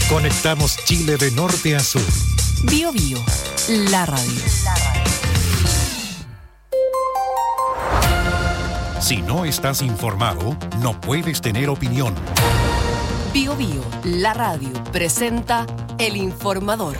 Conectamos Chile de norte a sur. Bio Bio, la radio. Si no estás informado, no puedes tener opinión. Bio Bio, la radio, presenta El Informador.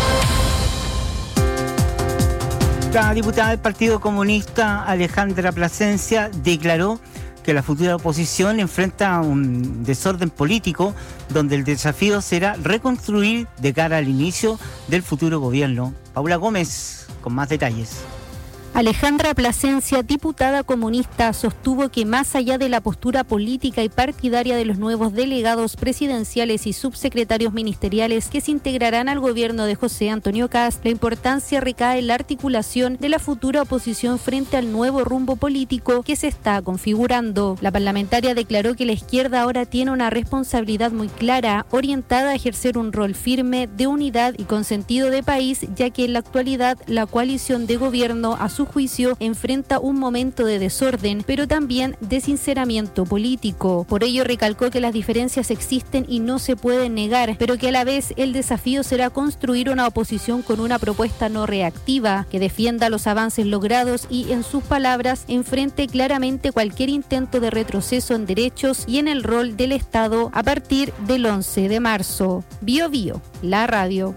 La diputada del Partido Comunista, Alejandra Plasencia, declaró que la futura oposición enfrenta un desorden político donde el desafío será reconstruir de cara al inicio del futuro gobierno. Paula Gómez, con más detalles. Alejandra Plasencia, diputada comunista, sostuvo que más allá de la postura política y partidaria de los nuevos delegados presidenciales y subsecretarios ministeriales que se integrarán al gobierno de José Antonio Kast, la importancia recae en la articulación de la futura oposición frente al nuevo rumbo político que se está configurando. La parlamentaria declaró que la izquierda ahora tiene una responsabilidad muy clara, orientada a ejercer un rol firme de unidad y con sentido de país, ya que en la actualidad la coalición de gobierno a su juicio enfrenta un momento de desorden, pero también de sinceramiento político. Por ello recalcó que las diferencias existen y no se pueden negar, pero que a la vez el desafío será construir una oposición con una propuesta no reactiva, que defienda los avances logrados y, en sus palabras, enfrente claramente cualquier intento de retroceso en derechos y en el rol del Estado a partir del 11 de marzo. Bio Bio, la radio.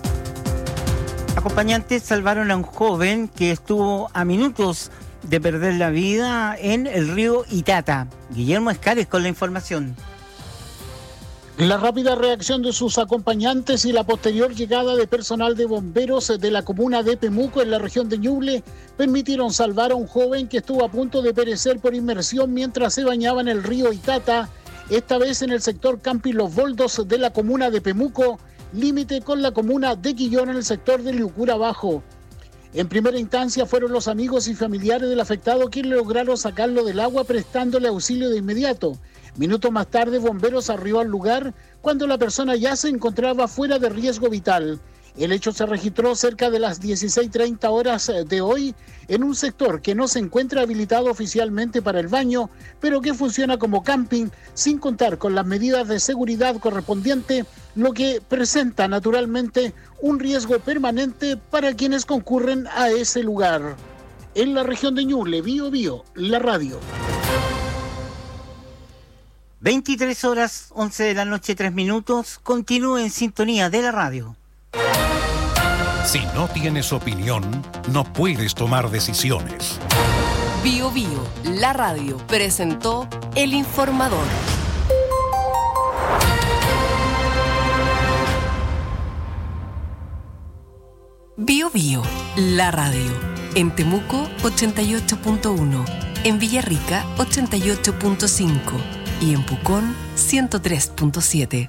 Acompañantes salvaron a un joven que estuvo a minutos de perder la vida en el río Itata. Guillermo Escares con la información. La rápida reacción de sus acompañantes y la posterior llegada de personal de bomberos de la comuna de Pemuco en la región de Ñuble permitieron salvar a un joven que estuvo a punto de perecer por inmersión mientras se bañaba en el río Itata, esta vez en el sector Camping Los Boldos de la comuna de Pemuco, límite con la comuna de Quillón en el sector de Liucura Bajo. En primera instancia fueron los amigos y familiares del afectado quienes lograron sacarlo del agua prestándole auxilio de inmediato. Minutos más tarde, bomberos arribó al lugar cuando la persona ya se encontraba fuera de riesgo vital. El hecho se registró cerca de las 16:30 horas de hoy en un sector que no se encuentra habilitado oficialmente para el baño, pero que funciona como camping sin contar con las medidas de seguridad correspondientes, lo que presenta naturalmente un riesgo permanente para quienes concurren a ese lugar. En la región de Ñuble, Bio Bio, la radio. 23 horas, 11 de la noche, 3 minutos. Continúe en sintonía de la radio. Si no tienes opinión, no puedes tomar decisiones. Bio Bio, la radio, presentó El Informador. Bio Bio, la radio. En Temuco, 88.1. En Villarrica, 88.5. Y en Pucón, 103.7.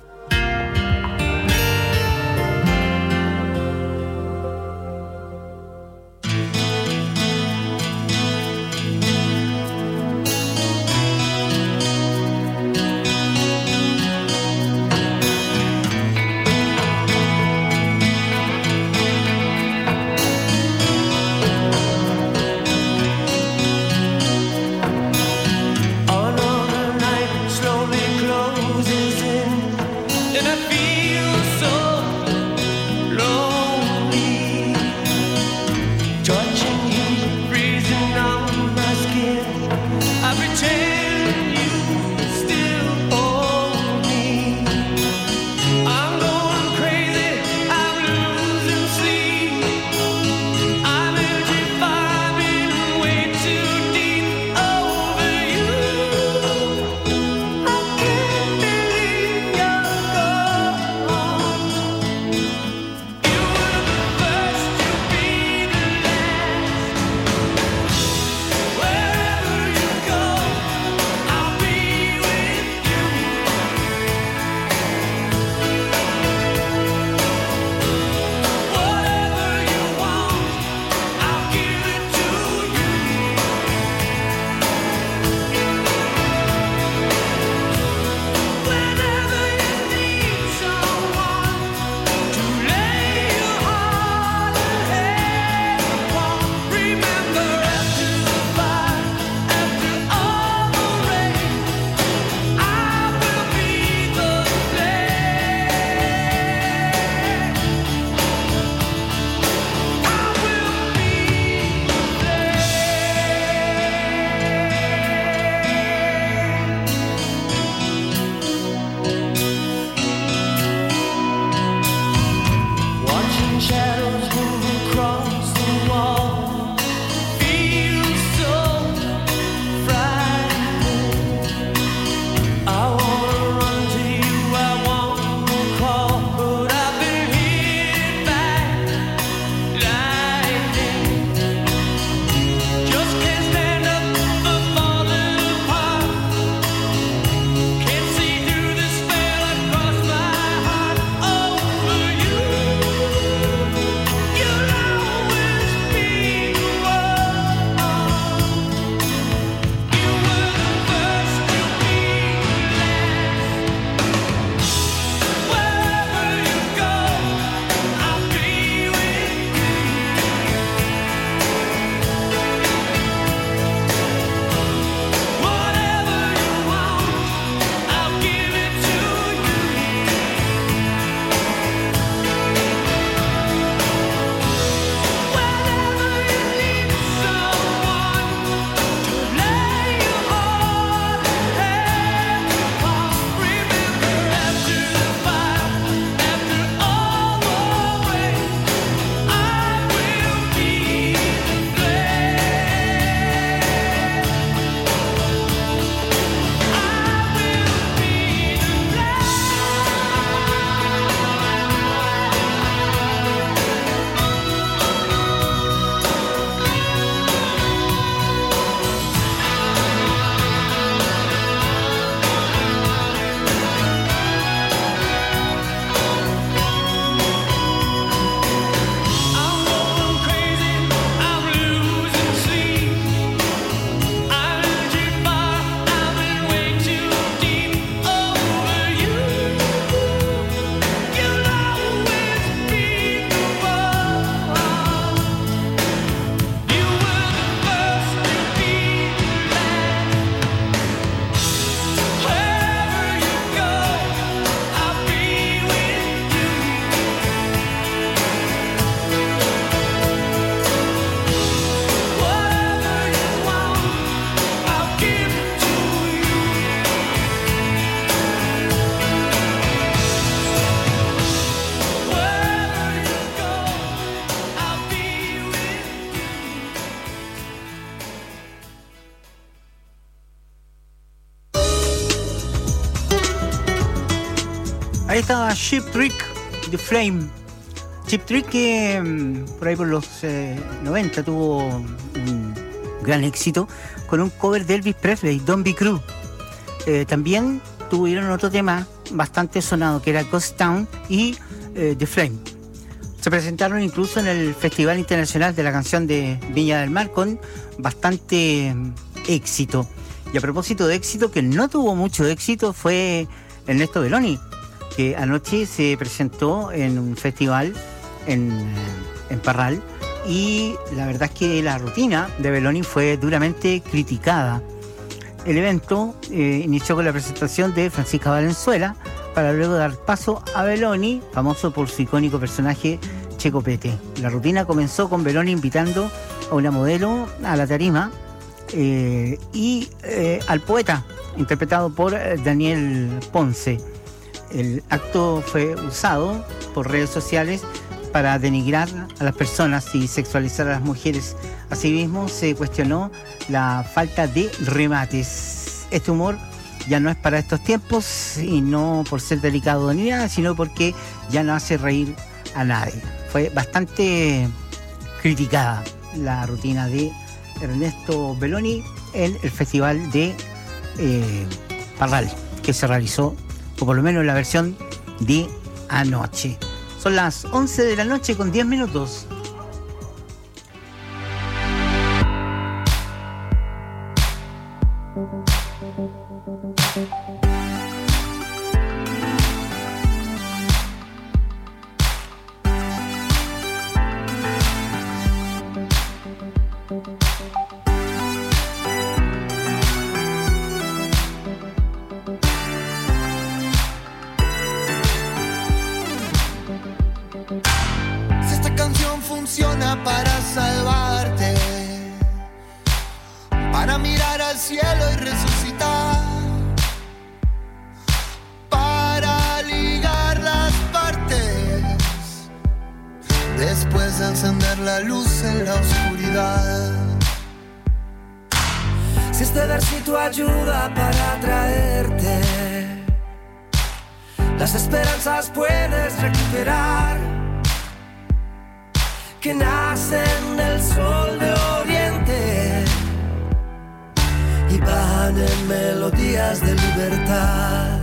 Ahí estaba Cheap Trick, The Flame. Cheap Trick que por ahí por los 90 tuvo un gran éxito con un cover de Elvis Presley, Don't Be Cruel. También tuvieron otro tema bastante sonado que era Ghost Town y The Flame. Se presentaron incluso en el Festival Internacional de la Canción de Viña del Mar con bastante éxito. Y a propósito de éxito, que no tuvo mucho éxito, fue Ernesto Belloni, que anoche se presentó en un festival en Parral, y la verdad es que la rutina de Belloni fue duramente criticada. El evento inició con la presentación de Francisca Valenzuela, para luego dar paso a Belloni, famoso por su icónico personaje Checopete. La rutina comenzó con Belloni invitando a una modelo a la tarima y al poeta, interpretado por Daniel Ponce. El acto fue usado por redes sociales para denigrar a las personas y sexualizar a las mujeres. Asimismo, se cuestionó la falta de remates. Este humor ya no es para estos tiempos, y no por ser delicado ni nada, sino porque ya no hace reír a nadie. Fue bastante criticada la rutina de Ernesto Belloni en el festival de Parral, que se realizó, o por lo menos la versión de anoche. Son las 11 de la noche con 10 minutos. Para salvarte, para mirar al cielo y resucitar, para ligar las partes, después de encender la luz en la oscuridad. Si este versito ayuda para atraerte, las esperanzas puedes recuperar, que nacen del sol de oriente y van en melodías de libertad.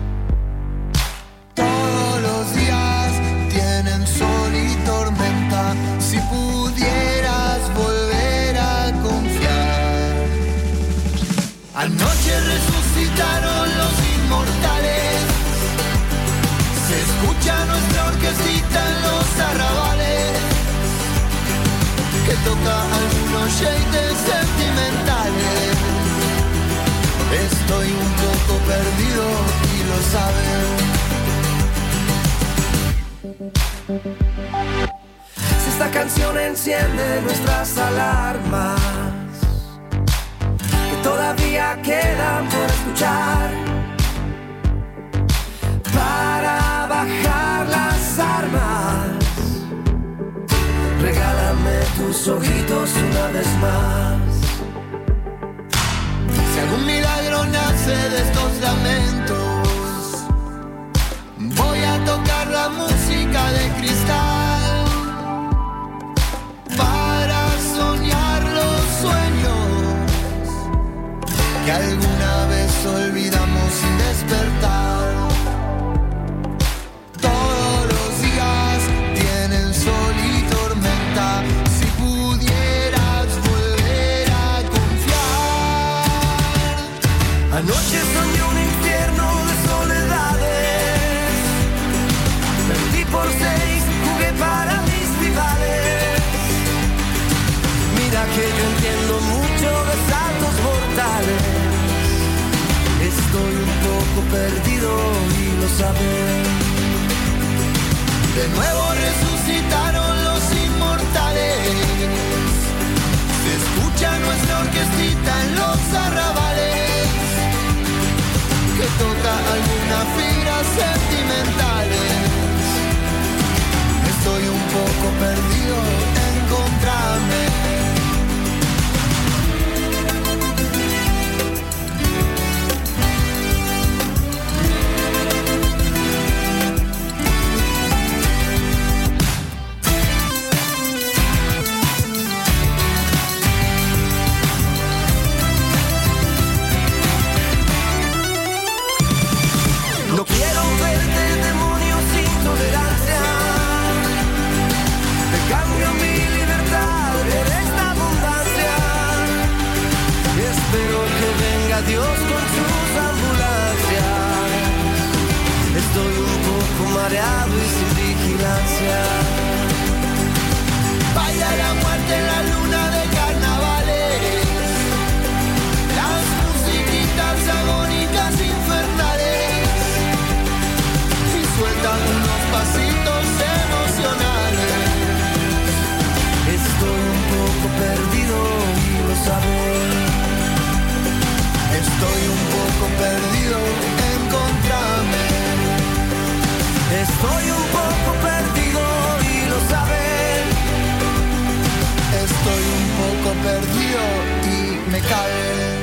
Todos los días tienen sol y tormenta, si pudieras volver a confiar. Anoche resucitaron los inmortales, se escucha nuestra orquestita en los arrabales, que toca algunos shades sentimentales. Estoy un poco perdido y lo saben. Si esta canción enciende nuestras alarmas, que todavía quedan por escuchar, para bajar las armas, regálame tus ojitos una vez más. Si algún milagro nace de estos lamentos, voy a tocar la música de cristal, para soñar los sueños que alguna vez olvidamos sin despertar. Todos los días tienen sol y tormenta, si pudieras volver a confiar. Anoche soñé un infierno de soledades, perdí por 6, jugué para mis rivales. Mira que yo entiendo mucho de saltos mortales, estoy un poco perdido y lo sabes. De nuevo resucitaron los inmortales, se escucha nuestra orquestita en los arrabales, que toca algunas fibras sentimentales. Estoy un poco perdido, encontrame. perdido y me cae.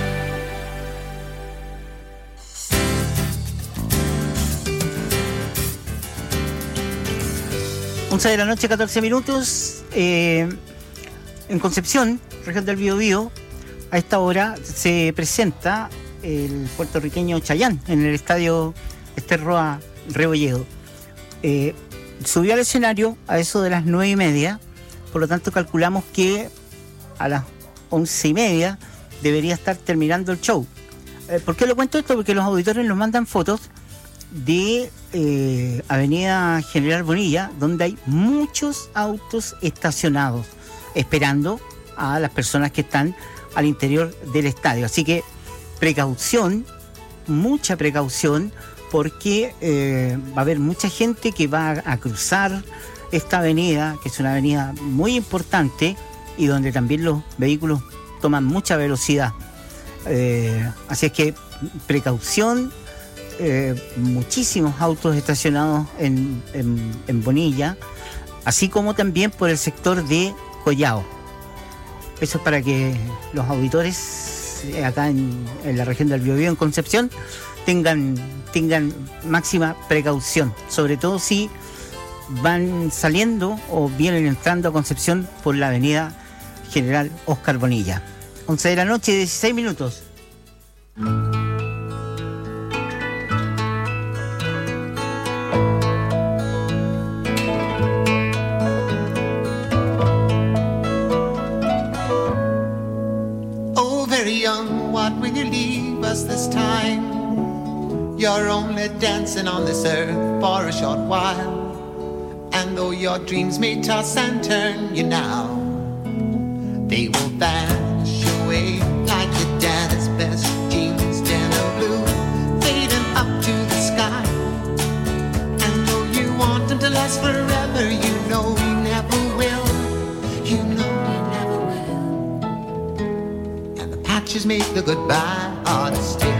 11 de la noche, 14 minutos. En Concepción, región del Biobío, a esta hora se presenta el puertorriqueño Chayanne en el estadio Ester Roa Rebolledo. Subió al escenario a eso de las 9:30, por lo tanto calculamos que a las 11:30 debería estar terminando el show. ¿Por qué lo cuento esto? Porque los auditores nos mandan fotos de Avenida General Bonilla, donde hay muchos autos estacionados esperando a las personas que están al interior del estadio. Así que precaución, mucha precaución, porque va a haber mucha gente que va a cruzar esta avenida, que es una avenida muy importante y donde también los vehículos toman mucha velocidad. Así es que precaución. Muchísimos autos estacionados en Bonilla, así como también por el sector de Collao. Eso es para que los auditores acá en la región del Biobío, en Concepción, tengan máxima precaución, sobre todo si van saliendo o vienen entrando a Concepción por la avenida General Óscar Bonilla. 11 de la noche, 16 minutos. What will you leave us this time? You're only dancing on this earth for a short while. And though your dreams may toss and turn you now, they will vanish away like your daddy's best jeans, dinner blue, fading up to the sky. And though you want them to last forever, you know you never will. You know you never will. And the patches make the goodbye harder still.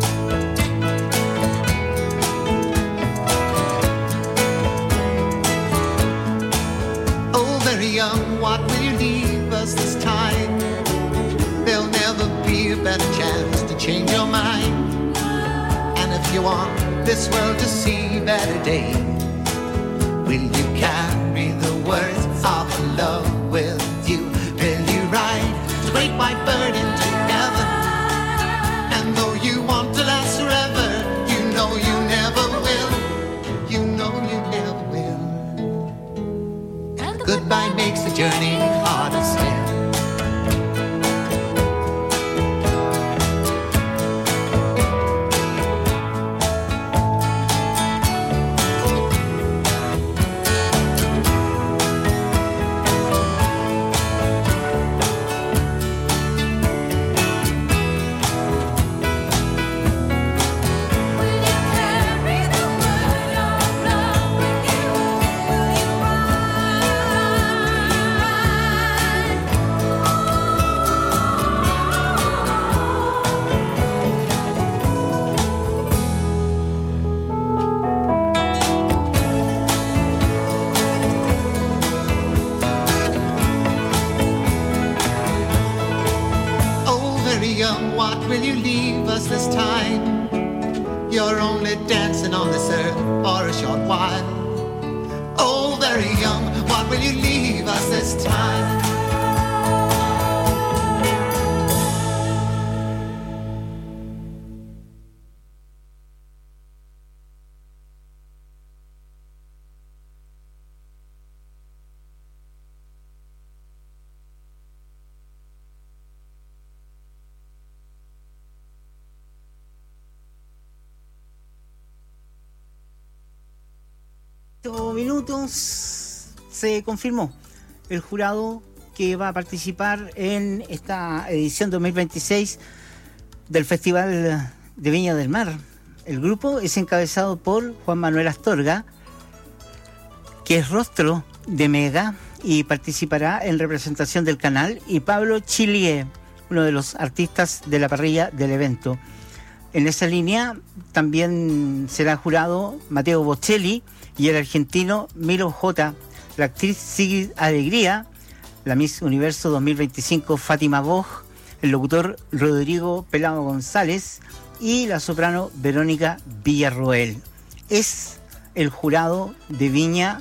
Young, what will you leave us this time? There'll never be a better chance to change your mind. And if you want this world to see better days, will you carry the words of love with you? Will you ride the great white bird into heaven? And though you want to last forever, you know you never will. You know you never will. And goodbye makes the journey harder still. Minutos se confirmó el jurado que va a participar en esta edición 2026 del Festival de Viña del Mar. El grupo es encabezado por Juan Manuel Astorga, que es rostro de Mega y participará en representación del canal, y Pablo Chilie, uno de los artistas de la parrilla del evento. En esa línea también será jurado Mateo Bocelli y el argentino Milo J, la actriz Sigrid Alegría, la Miss Universo 2025 Fátima Boj, el locutor Rodrigo Pelado González y la soprano Verónica Villarroel. Es el jurado de Viña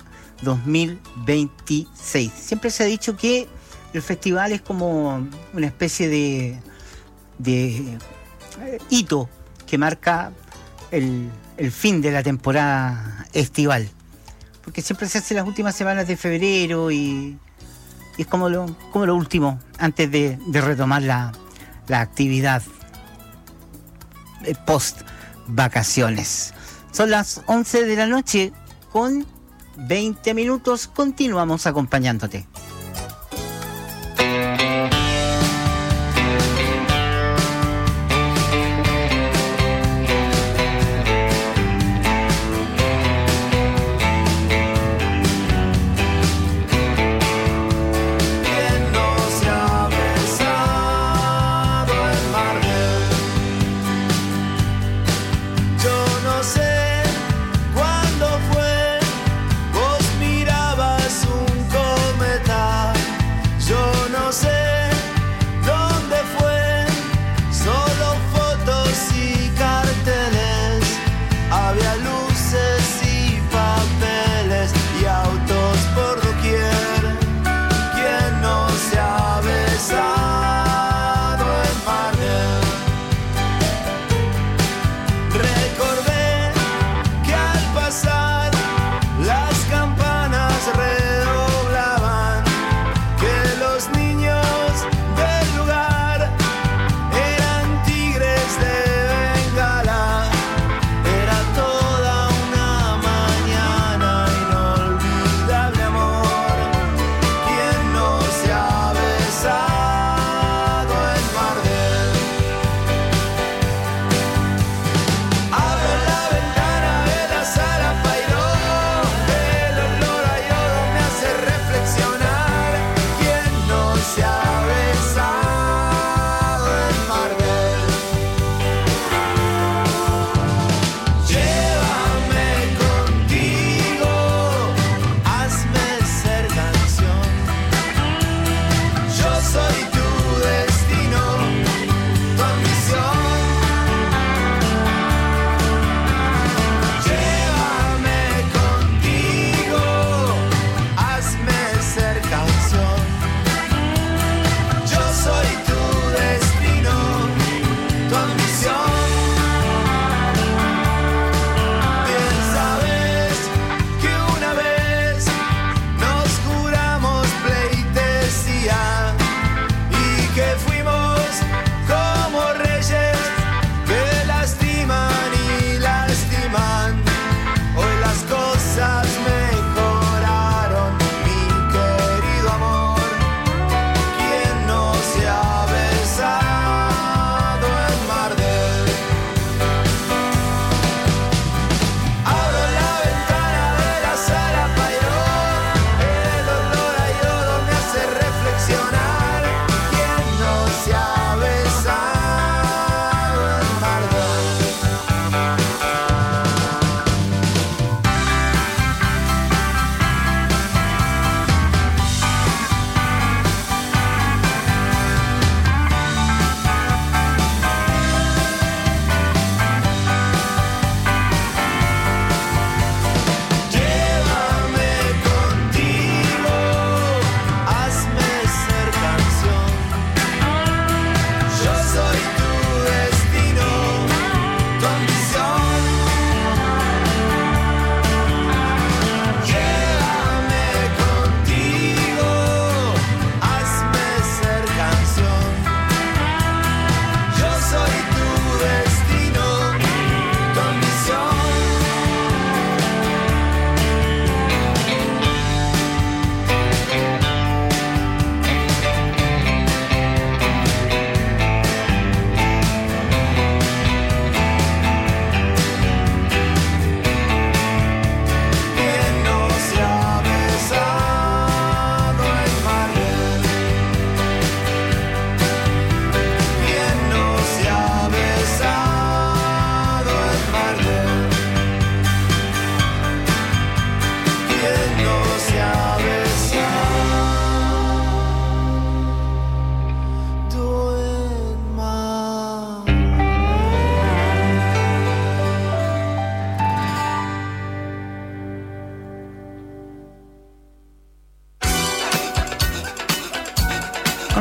2026. Siempre se ha dicho que el festival es como una especie de hito que marca el fin de la temporada estival, porque siempre se hace las últimas semanas de febrero y es como lo último antes de retomar la actividad post vacaciones. Son las 11 de la noche con 20 minutos. Continuamos acompañándote. Cuándo fue, vos mirabas un cometa.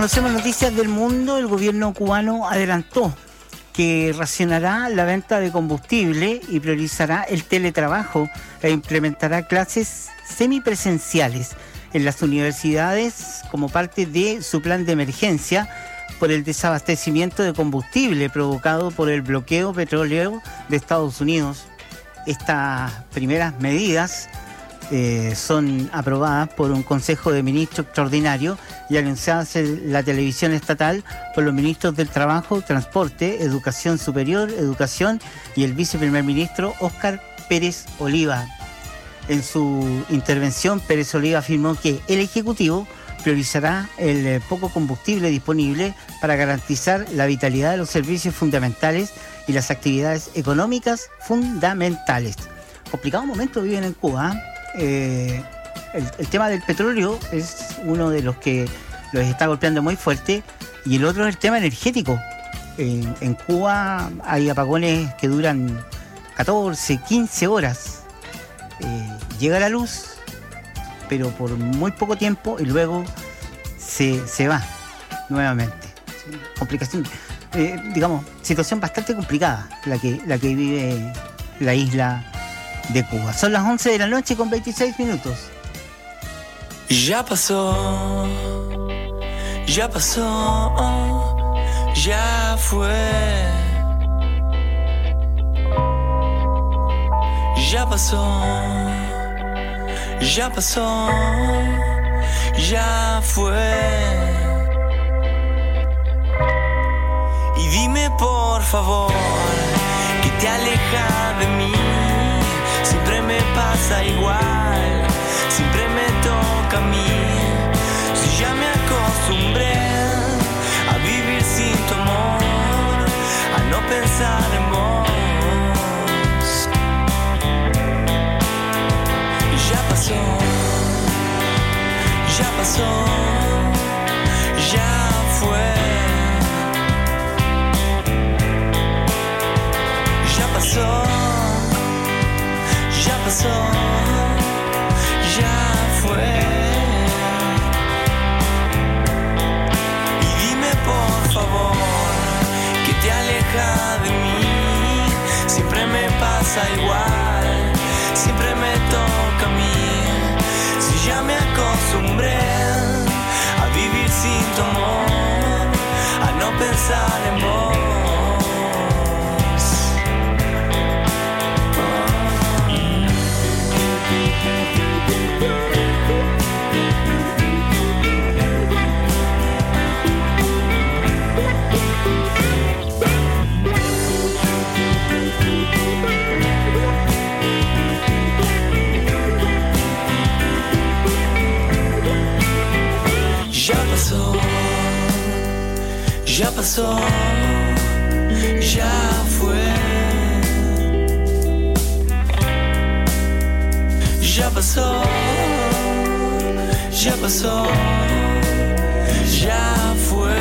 Conocemos noticias del mundo. El gobierno cubano adelantó que racionará la venta de combustible y priorizará el teletrabajo e implementará clases semipresenciales en las universidades como parte de su plan de emergencia por el desabastecimiento de combustible provocado por el bloqueo petrolero de Estados Unidos. Estas primeras medidas son aprobadas por un Consejo de Ministros extraordinario y anunciadas en la televisión estatal por los ministros del Trabajo, Transporte, Educación Superior, Educación y el viceprimer ministro Óscar Pérez Oliva. En su intervención, Pérez Oliva afirmó que el Ejecutivo priorizará el poco combustible disponible para garantizar la vitalidad de los servicios fundamentales y las actividades económicas fundamentales. Complicado momento viven en Cuba. El tema del petróleo es uno de los que los está golpeando muy fuerte, y el otro es el tema energético. En Cuba hay apagones que duran 14, 15 horas. Llega la luz, pero por muy poco tiempo, y luego se va nuevamente. Complicación, situación bastante complicada la que vive la isla de Cuba. Son las 11 de la noche con 26 minutos. Ya pasó, ya fue. Ya pasó, ya fue. Y dime por favor, que te aleja de mí. Siempre me pasa igual, siempre me toca a mí. Si ya me acostumbré a vivir sin tu amor, a no pensar en vos. Ya pasó, ya fue. Ya pasó, ya fue. Y dime por favor, que te aleja de mí. Siempre me pasa igual, siempre me toca a mí. Si ya me acostumbré a vivir sin tu amor, a no pensar en vos. Ya pasó, ya fue. Ya pasó, ya fue.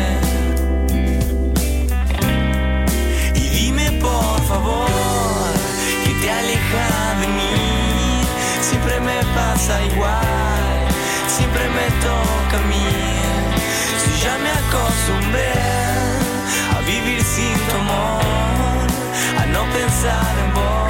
Y dime por favor, que te aleja de mí. Siempre me pasa igual, siempre me toca a mí. Si ya me acostumbré a vivir sin tu amor, a no pensar en vos.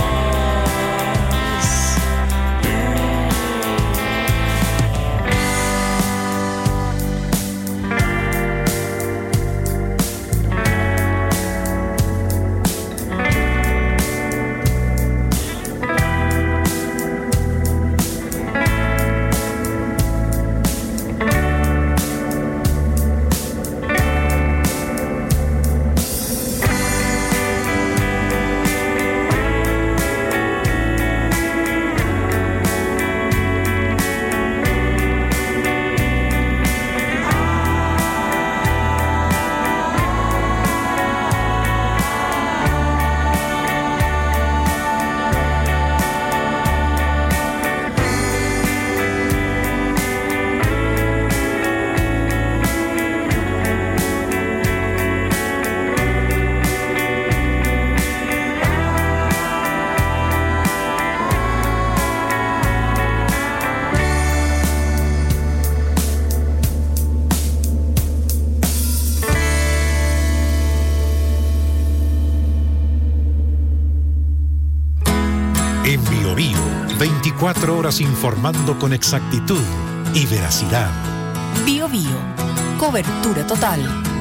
Biobío, 24 horas informando con exactitud y veracidad. Biobío, cobertura total.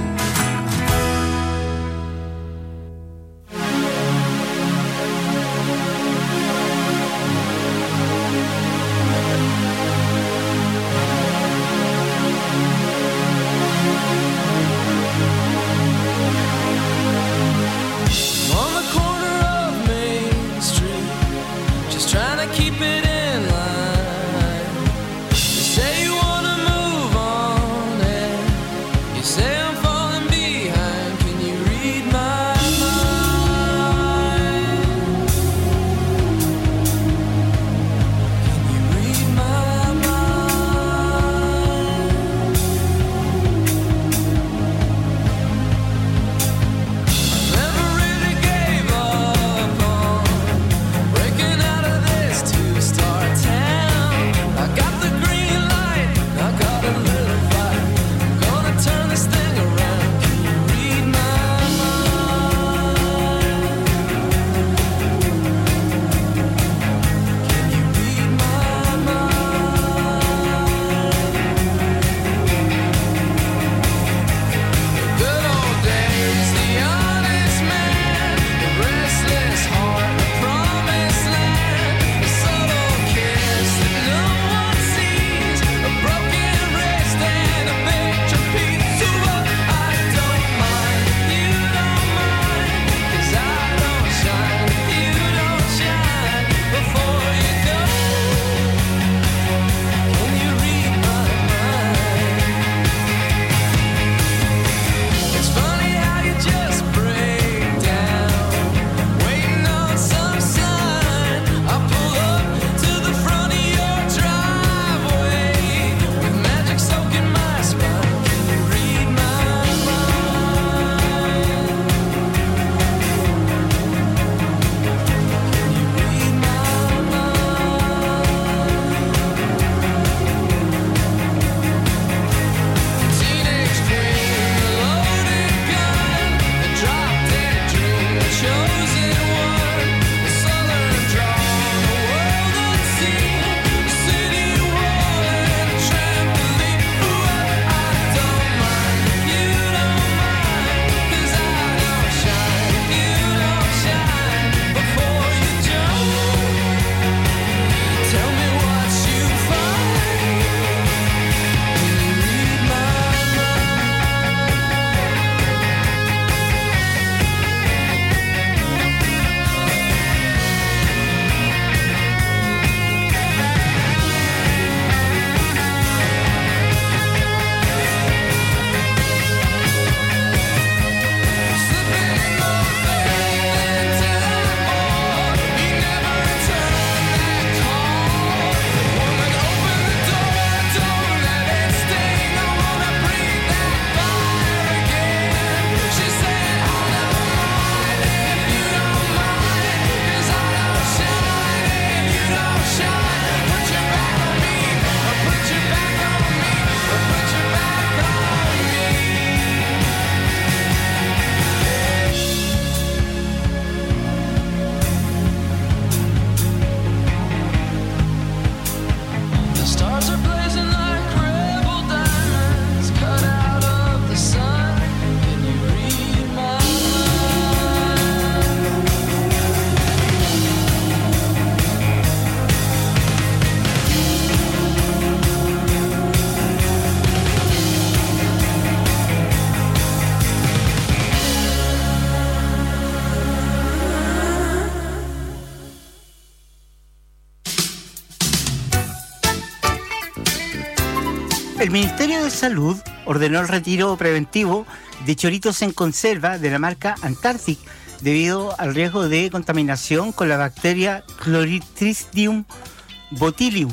El Ministerio de Salud ordenó el retiro preventivo de choritos en conserva de la marca Antarctic debido al riesgo de contaminación con la bacteria Chloristridium botulinum.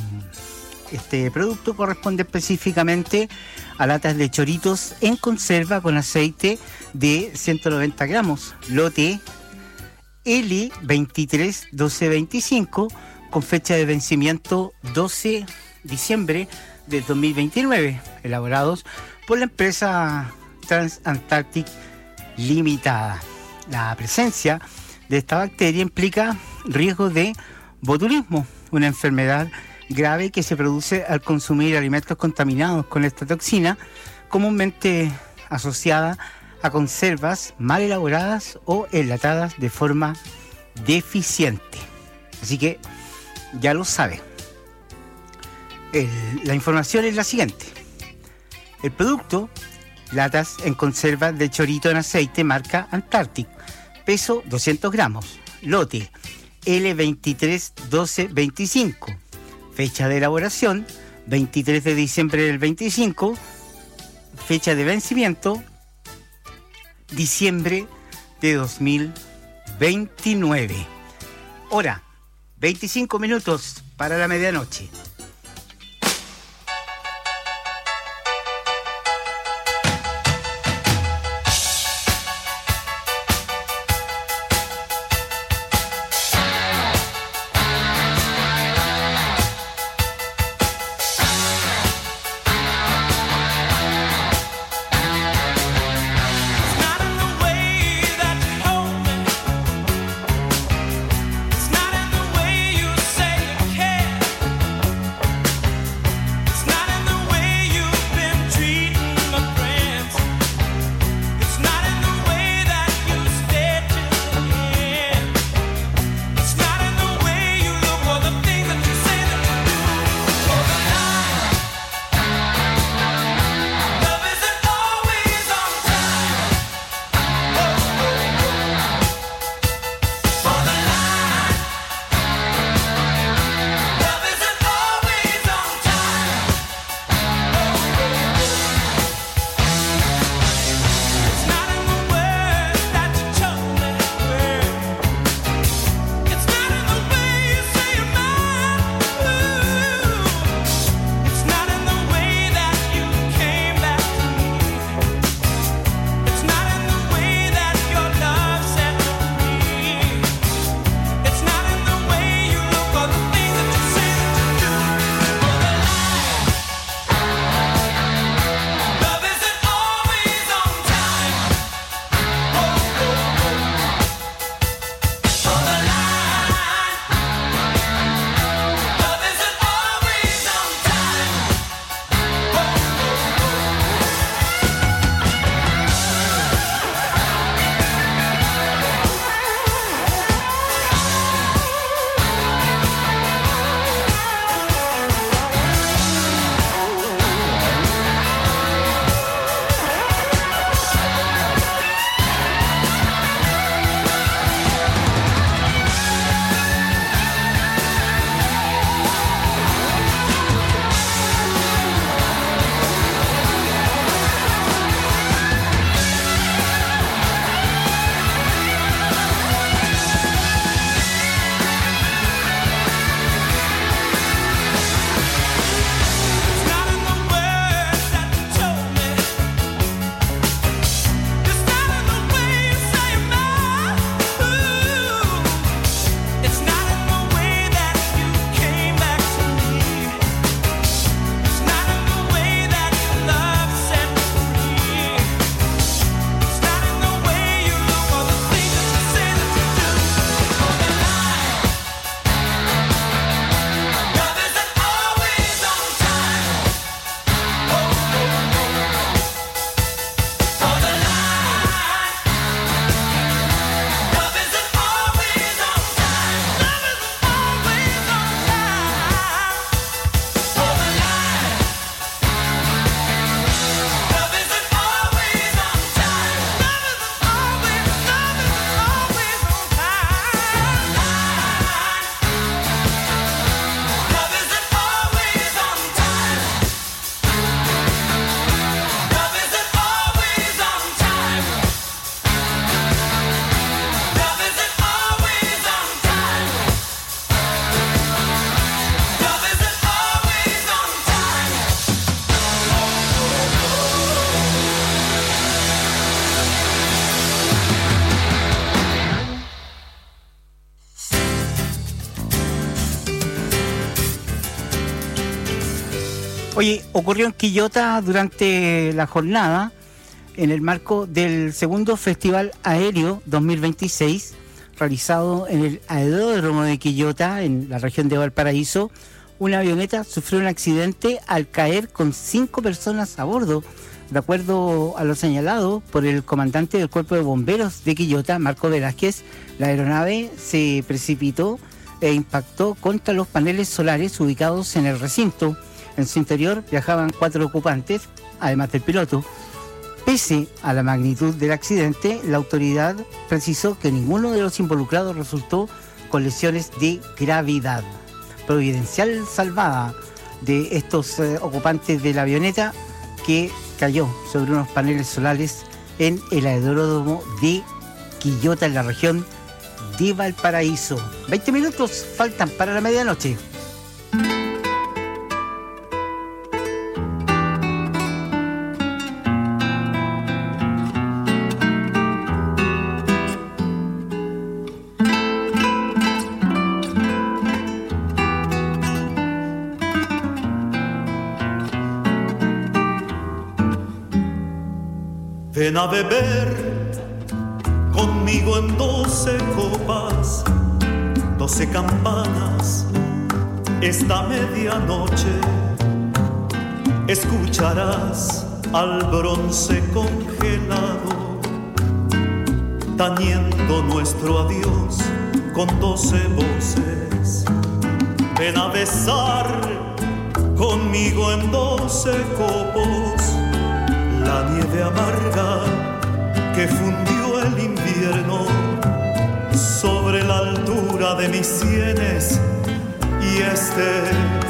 Este producto corresponde específicamente a latas de choritos en conserva con aceite de 190 gramos, lote L231225, con fecha de vencimiento 12 diciembre de 2029, elaborados por la empresa Transantarctic Limitada. La presencia de esta bacteria implica riesgo de botulismo, una enfermedad grave que se produce al consumir alimentos contaminados con esta toxina, comúnmente asociada a conservas mal elaboradas o enlatadas de forma deficiente. Así que ya lo sabe. La información es la siguiente. El producto, latas en conserva de chorito en aceite marca Antarctic, peso 200 gramos, lote L231225, fecha de elaboración 23 de diciembre del 25, fecha de vencimiento diciembre de 2029. Hora 25 minutos para la medianoche. Oye, ocurrió en Quillota durante la jornada, en el marco del segundo Festival Aéreo 2026, realizado en el aeródromo de Quillota, en la región de Valparaíso, una avioneta sufrió un accidente al caer con 5 personas a bordo. De acuerdo a lo señalado por el comandante del Cuerpo de Bomberos de Quillota, Marco Velázquez, la aeronave se precipitó e impactó contra los paneles solares ubicados en el recinto. En su interior viajaban 4 ocupantes, además del piloto. Pese a la magnitud del accidente, la autoridad precisó que ninguno de los involucrados resultó con lesiones de gravedad. Providencial salvada de estos ocupantes de la avioneta que cayó sobre unos paneles solares en el aeródromo de Quillota, en la región de Valparaíso. 20 minutos faltan para la medianoche. Ven a beber conmigo en 12 copas, 12 campanas, esta medianoche. Escucharás al bronce congelado, tañendo nuestro adiós con 12 voces. Ven a besar conmigo en 12 copos la nieve amarga que fundió el invierno sobre la altura de mis sienes y este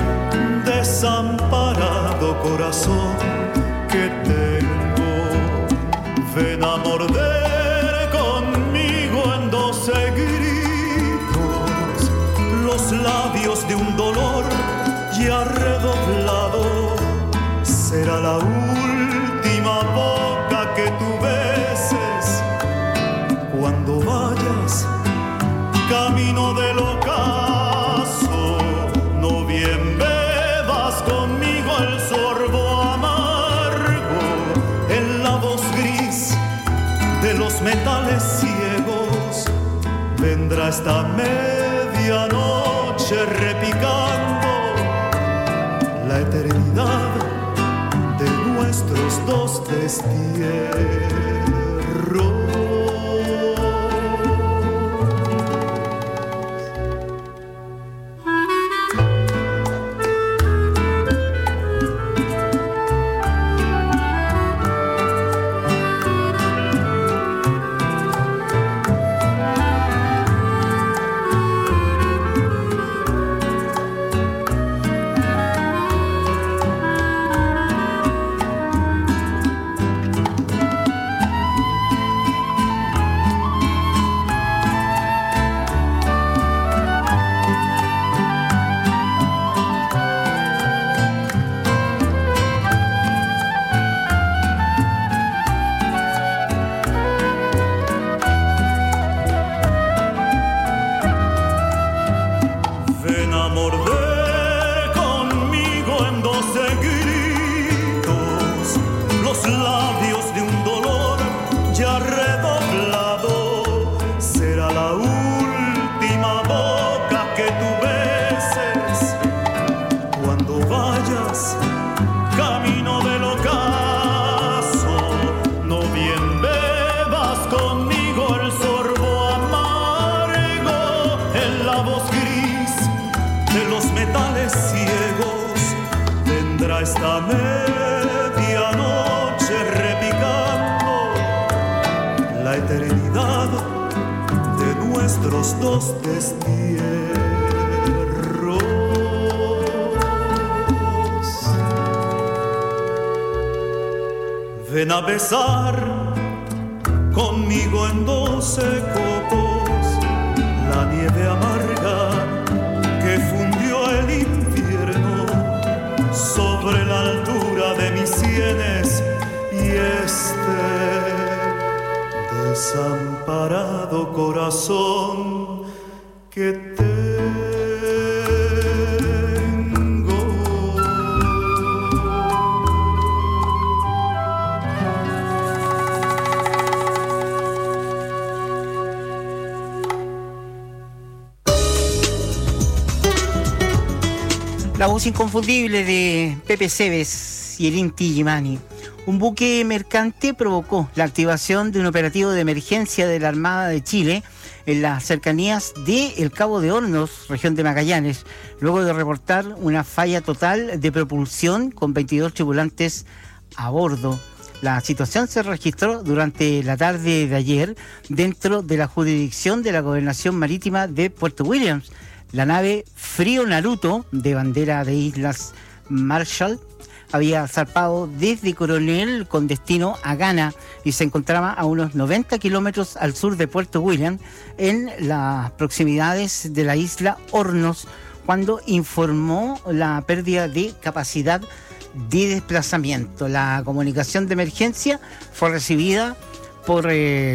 desamparado corazón que tengo. Ven a morder conmigo en 12 gritos los labios de un dolor ya redoblado. Será la última boca que tú beses cuando vayas camino del ocaso. No bien bebas conmigo el sorbo amargo en la voz gris de los metales ciegos. Vendrá esta medianoche repicando la eternidad de nuestros 2 destierros. Esta medianoche repicando la eternidad de nuestros 2 destierros. Ven a besar conmigo en 12 copos la nieve amarga que fundió el infierno sobre la altura de mis sienes y este desamparado corazón que tengo. La voz inconfundible de Pepe Cebes y el Inti Illimani. Un buque mercante provocó la activación de un operativo de emergencia de la Armada de Chile en las cercanías de El Cabo de Hornos, región de Magallanes, luego de reportar una falla total de propulsión con 22 tripulantes a bordo. La situación se registró durante la tarde de ayer dentro de la jurisdicción de la Gobernación Marítima de Puerto Williams. La nave Frío Naruto, de bandera de Islas Marshall, había zarpado desde Coronel con destino a Ghana y se encontraba a unos 90 kilómetros al sur de Puerto Williams, en las proximidades de la isla Hornos, cuando informó la pérdida de capacidad de desplazamiento. La comunicación de emergencia fue recibida por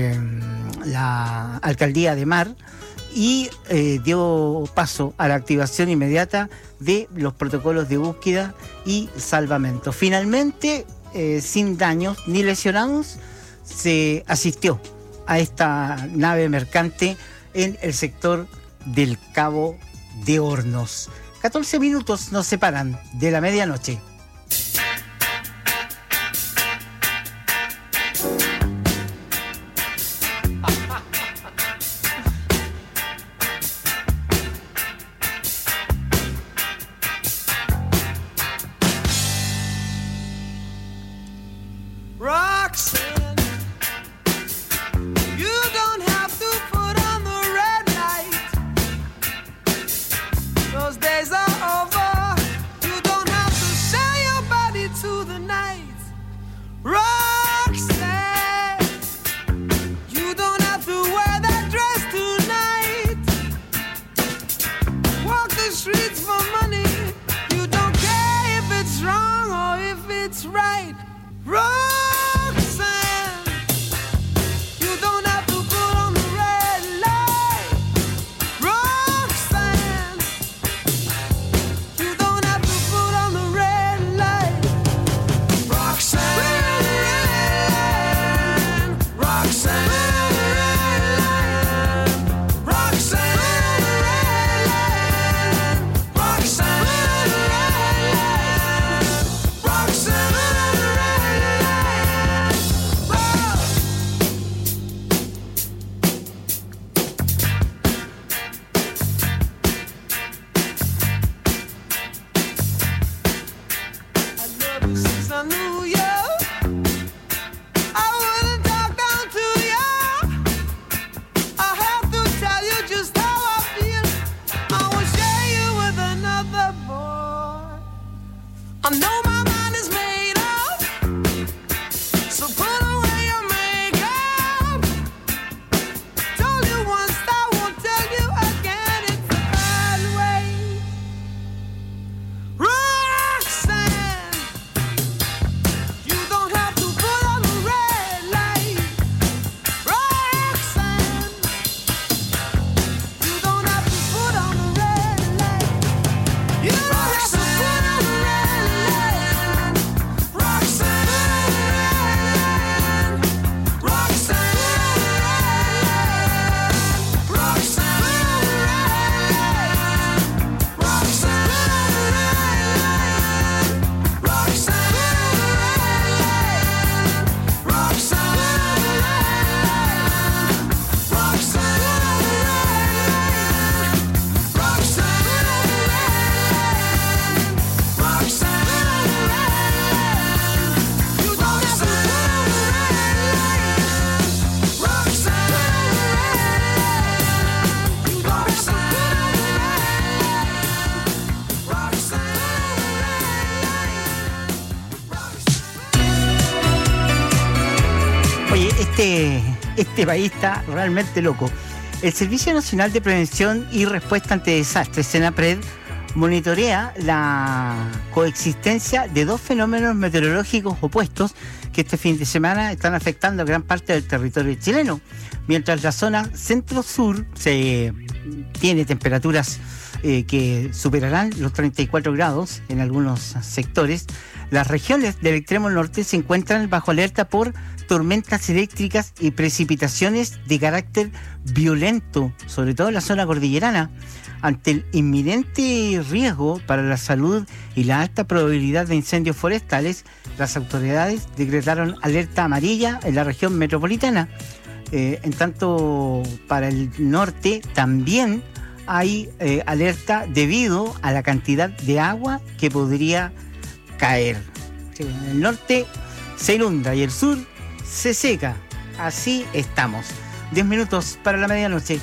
la Alcaldía de Mar y dio paso a la activación inmediata de los protocolos de búsqueda y salvamento. Finalmente, sin daños ni lesionados, se asistió a esta nave mercante en el sector del Cabo de Hornos. 14 minutos nos separan de la medianoche. Este país está realmente loco. El Servicio Nacional de Prevención y Respuesta ante Desastres, SENAPRED, monitorea la coexistencia de dos fenómenos meteorológicos opuestos que este fin de semana están afectando a gran parte del territorio chileno. Mientras la zona centro-sur se tiene temperaturas que superarán los 34 grados en algunos sectores. Las regiones del extremo norte se encuentran bajo alerta por tormentas eléctricas y precipitaciones de carácter violento, sobre todo en la zona cordillerana. Ante el inminente riesgo para la salud y la alta probabilidad de incendios forestales, las autoridades decretaron alerta amarilla en la región metropolitana. En tanto, para el norte también hay alerta debido a la cantidad de agua que podría caer. En el norte se inunda y el sur se seca. Así estamos. 10 minutos para la medianoche.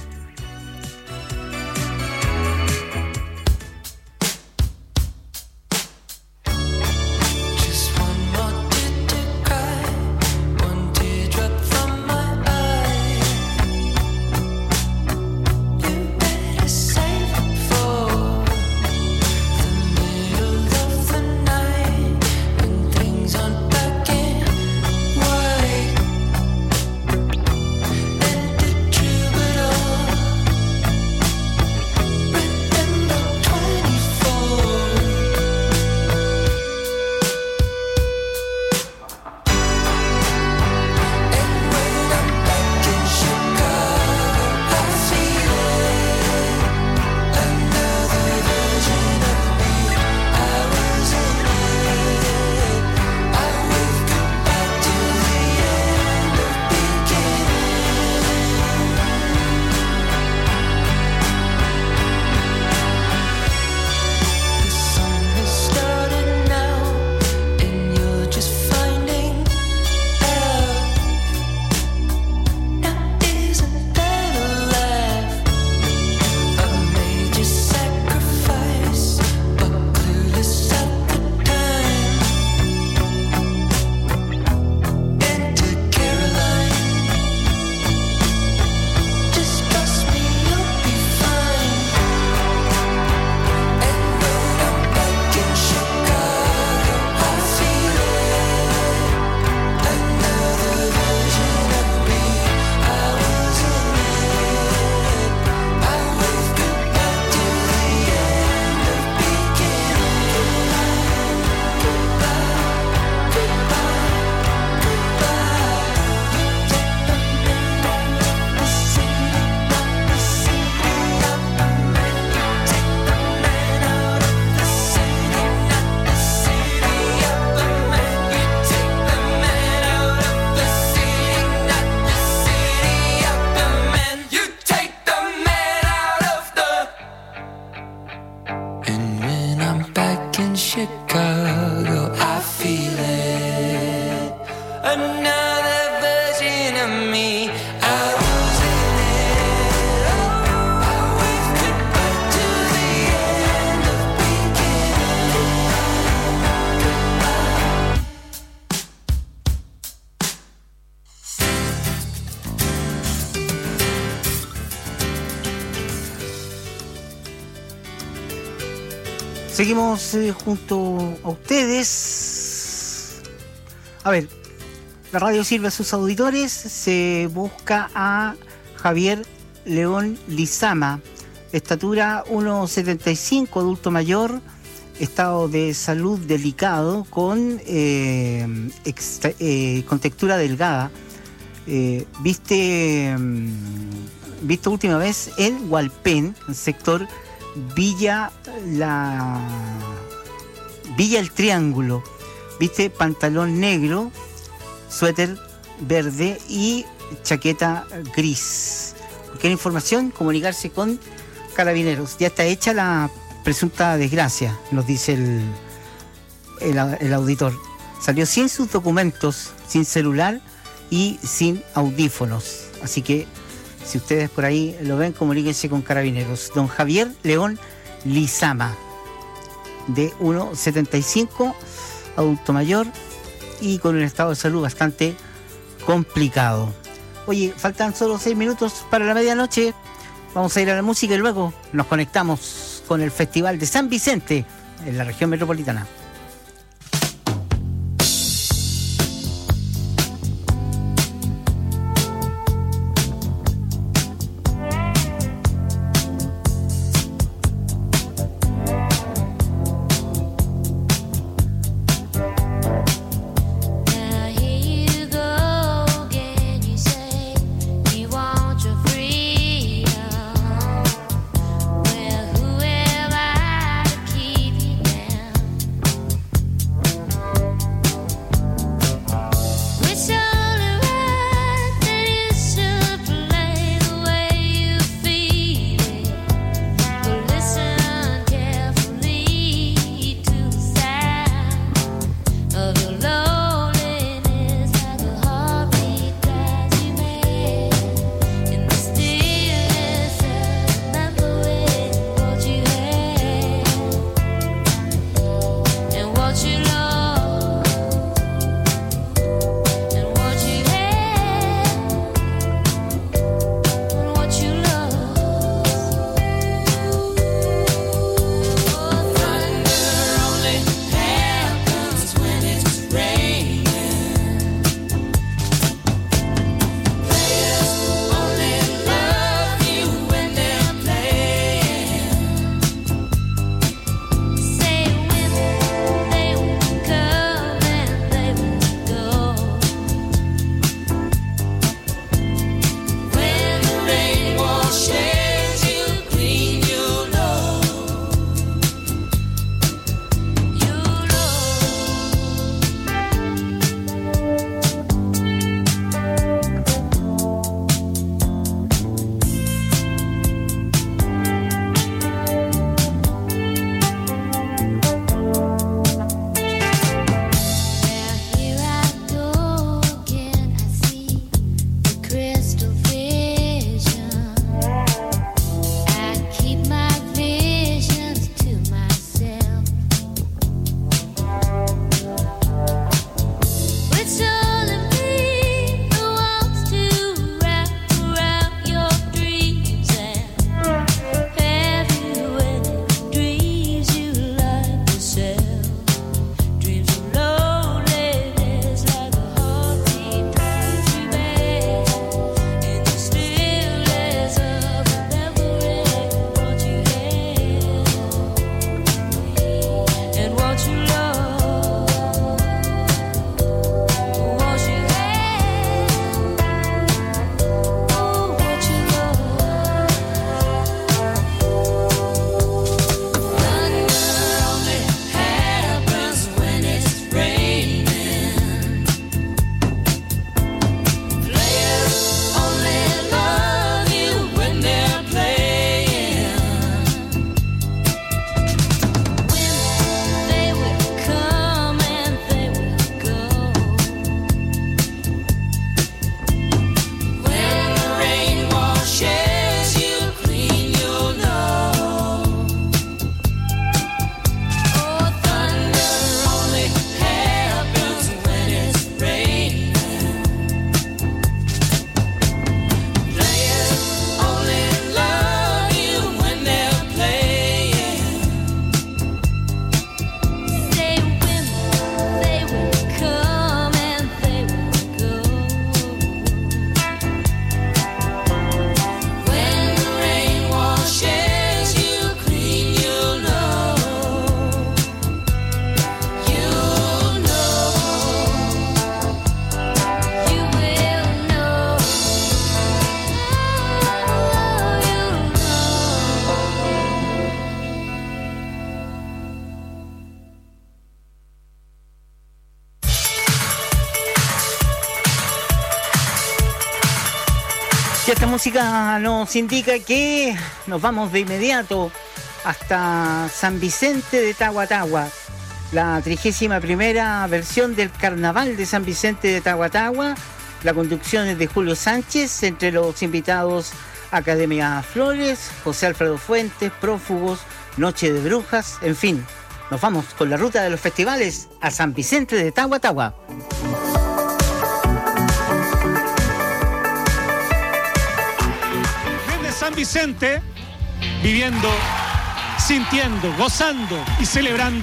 Seguimos junto a ustedes. A ver, la radio sirve a sus auditores. Se busca a Javier León Lizama, estatura 1,75, adulto mayor, estado de salud delicado, con textura delgada. Visto última vez en Hualpén, sector Villa El Triángulo. Viste pantalón negro, suéter verde y chaqueta gris. Cualquier información, comunicarse con Carabineros. Ya está hecha la presunta desgracia, nos dice el auditor. Salió sin sus documentos, sin celular y sin audífonos. Así que si ustedes por ahí lo ven, comuníquense con Carabineros. Don Javier León Lizama, de 1,75, adulto mayor y con un estado de salud bastante complicado. Oye, faltan solo 6 minutos para la medianoche. Vamos a ir a la música y luego nos conectamos con el Festival de San Vicente en la región metropolitana. esta música nos indica que nos vamos de inmediato hasta San Vicente de Tahuatahua, la 31ª versión del Carnaval de San Vicente de Tahuatahua. La conducción es de Julio Sánchez, entre los invitados Academia Flores, José Alfredo Fuentes, Prófugos, Noche de Brujas, en fin. Nos vamos con la ruta de los festivales a San Vicente de Tahuatahua. Desde San Vicente, viviendo, sintiendo, gozando y celebrando